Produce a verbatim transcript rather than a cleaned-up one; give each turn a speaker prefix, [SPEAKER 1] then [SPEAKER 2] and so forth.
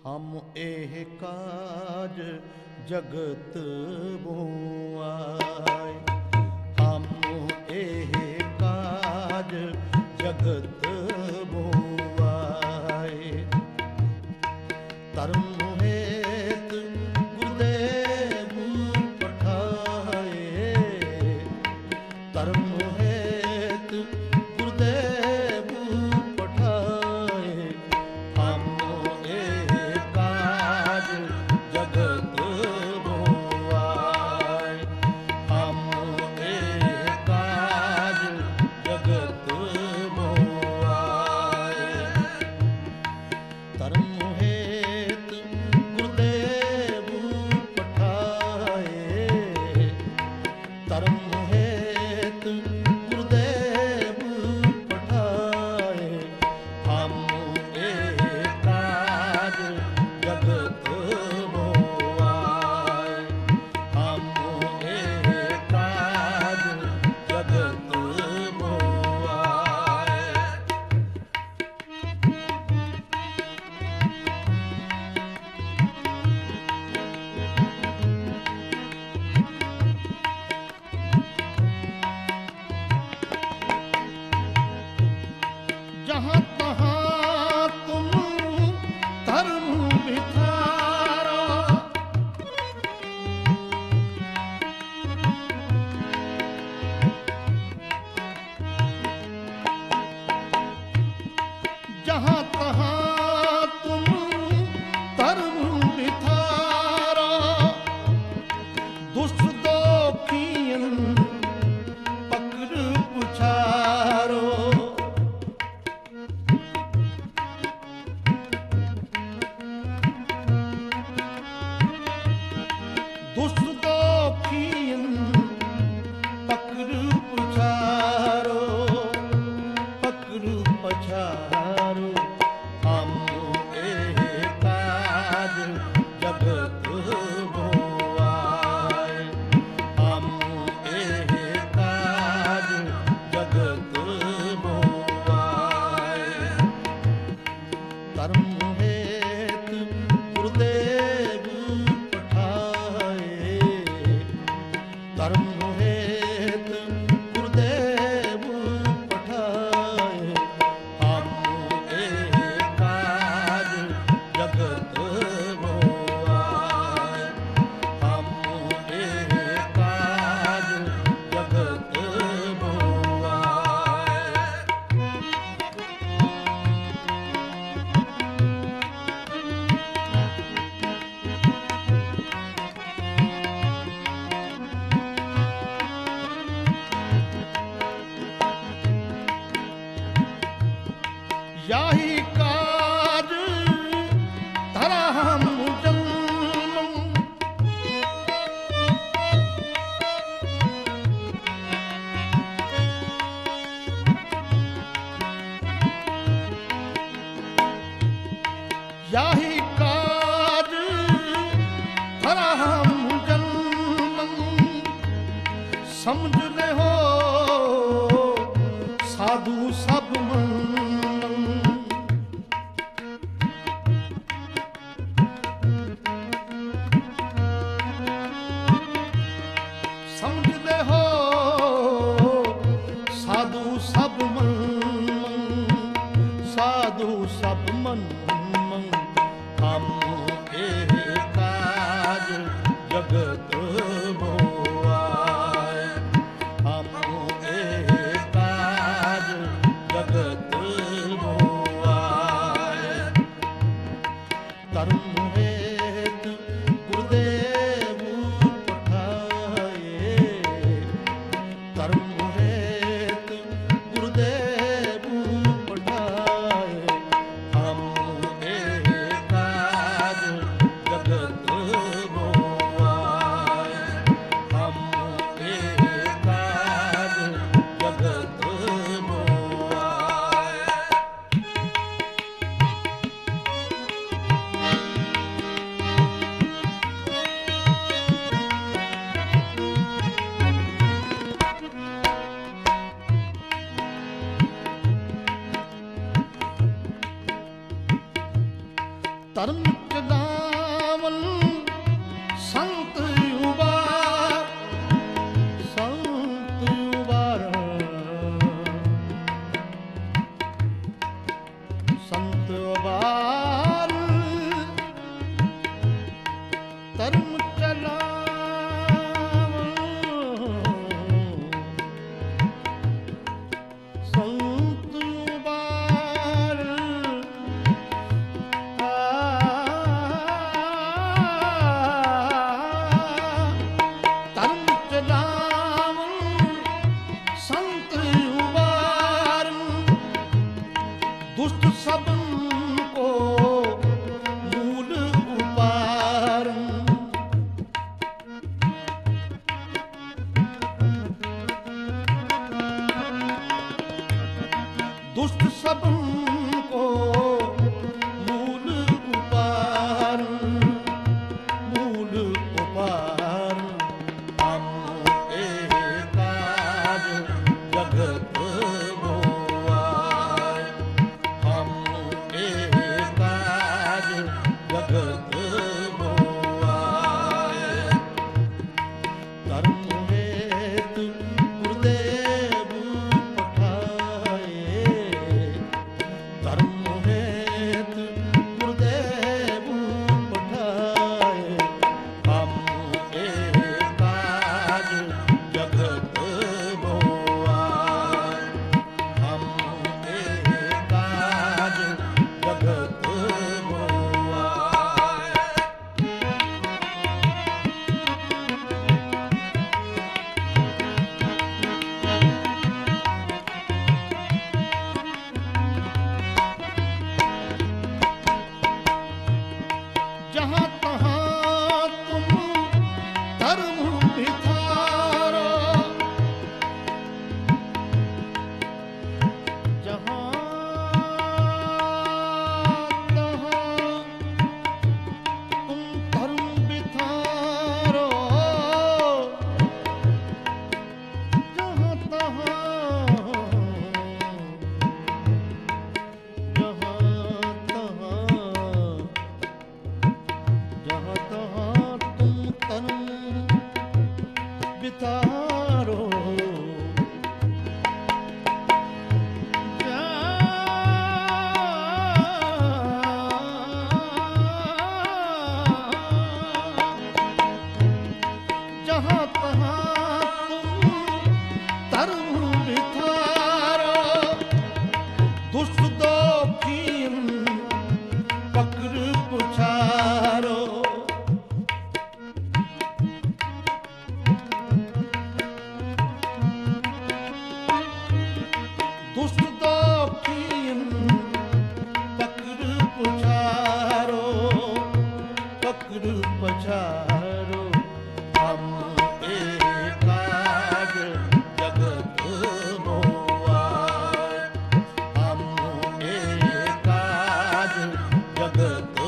[SPEAKER 1] हम एह काज जगत बुआए, हम एह काज जगत बुआए। धर्म हेत गुरुदेव पठाए, धर्म हेत गुरुदेव पठाए। हम एह काज जगत बुआए, हम एह काज जगत बुआए। धर्म हेत गुरुदेव पठाए, धर्म हेत गुरुदेव पठाए। हम एह काज जगत बुआए, हम एह काज जगत बुआए। जहाँ तहाँ तुम धर्म बिठारो, जहाँ तहाँ तुम धर्म बिठारो। दुष्ट दोखियन पकड़ पुछारो, दुष्ट दोखियन पकड़ पुछारो, पकड़ पछारो। हम एह काज जगत बुआए, हम एह काज जगत बुआए। धर्म हेत गुरुदेव पठाए, धर्म हेत गुरुदेव पठाए। हम एह काज जगत बुआए, हम एह काज जगत बुआए। याही काज धरा हम जन्म, याही काज धरा हम जन्म। समझ ले हो साधु सब मन, समझ ले हो साधु सब मन, साधु सब मन। हम एह काज जगत बुआए, हम एह काज जगत बुआए। धर्म हेत गुरुदेव पठाए, धर्म हेत गुरुदेव पठाए। हम एह काज जगत बुआए, ਧਰਮ ਚਲਾਵਨ ਸੰਤ ਉਬਾਰ ਸੰਤ ਉਬਾਰ ਸੰਤ ਉਬਾਰ ਧਰਮ ਚਲਾਵਨ ਸੰਤ ਉਬਾਰ ਧਰਮ ਚਲਾਵਨ ਸੰਤ ਉਬਾਰ ਦੁਸ਼ਟ ਸਭਨ ਕੋ ਮੂਲ ਉਪਾਰਨ दुष्ट सबन को मूल उपारण मूल उपारण हम एकाज जगत मोआय हम एकाज जगत मोआय धर्म हेतु गुरुदेव धर्म हेतु गुरुदेव पठाए हम एकाज जगत मोआय हम एकाज जगत मोआय जहाँ तहाँ तुम धर्म बिथारो जहाँ तहाँ तुम धर्म बिथारो जहाँ तहाँ जहाँ तहाँ जहाँ तहाँ तुम तन बितारो जहाँ तहाँ तुम धर्म बितारो दुष्ट दोखीन पकड़ पुछारो दुष्ट दोखीन पकड़ पुछारो पकड़ पछारो हम एकाज जगत मोआय हम एकाज जगत